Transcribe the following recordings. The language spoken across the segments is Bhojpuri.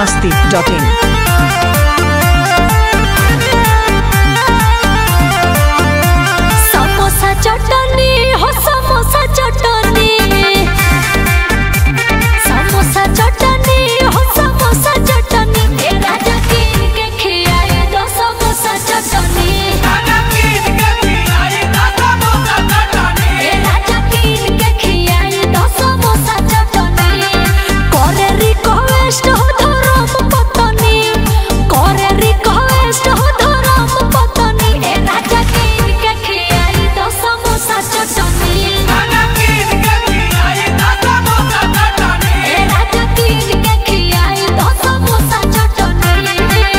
biharmasti.in समोसा चटनी हो समोसा चटनी समोसा चटनी हो समोसा चटनी ए राजा कीन के खियाए दो समोसा चटनी राजा कीन के खियाए दो समोसा चटनी ए राजा कीन के खियाए दो समोसा चटनी करे रिक्वेस्ट हो धरम पत्नी करे रिक्वेस्ट हो धरम पत्नी ए राजा कीन के खियाए दो समोसा चटनी राजा कीन के खियाए दो समोसा चटनी ए राजा कीन के खियाए दो समोसा चटनी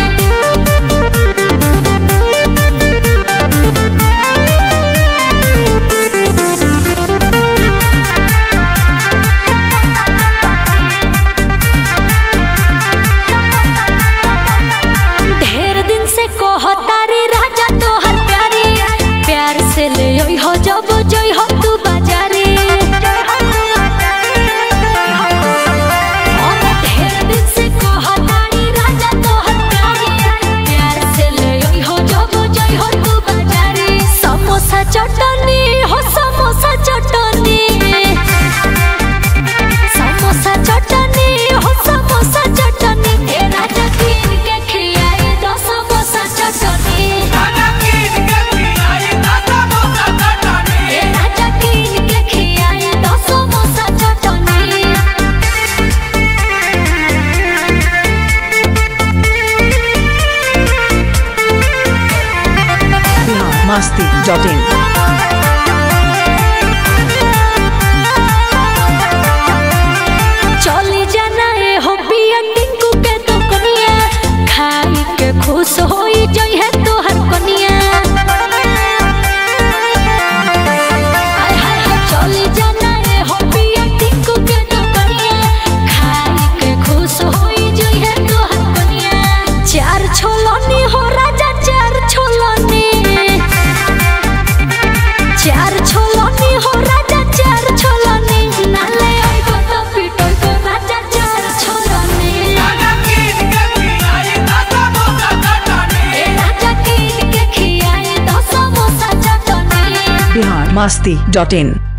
ढेर दिन से कहतारी राजा तोहर प्यारी प्यार से ले आई हो जब जई हो तू बाजारी ढेर दिन से कहतारी राजा तोहर प्यारी प्यार से ले आई हो जब जई हो तू बाजारी समोसा चटनी हो समोसा चटनी समोसा चटनी हो समोसा चटनी ए राजा कीन के खियाए दो समोसा चटनी राजा कीन के खियाए दो समोसा चटनी ए राजा कीन के खियाए दो समोसा चटनी biharmasti.in चली जाना ए हो पिया टिंकू के तो कनिया खाई के खुश होई जई है तोहर कनिया हाय हाय हाय चली जाना ए हो पिया टिंकू के तो कनिया खाई के खुश होई जई है तोहर कनिया चार छोलनी हो राजा चार छोलनी चार छोलनी हो राजा चार छोलनी नाले आइबो तो पिटोई को राजा चार छोलनी राजा कीन के खियाए दो समोसा चटनी ए राजा कीन के खियाए दो समोसा चटनी biharmasti.in